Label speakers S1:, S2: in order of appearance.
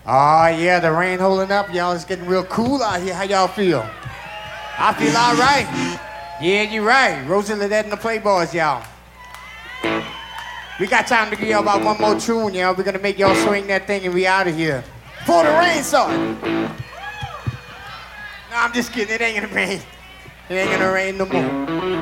S1: Oh, yeah, the rain holding up, y'all. It's getting real cool out here. How y'all feel? I feel all right. Yeah, you're right. Rosie Lynette and the Playboys, y'all. We got time to give y'all about one more tune, y'all. We're going to make y'all swing that thing and we out of here. Before the rain starts. No, I'm just kidding. It ain't going to rain. It ain't going to rain no more.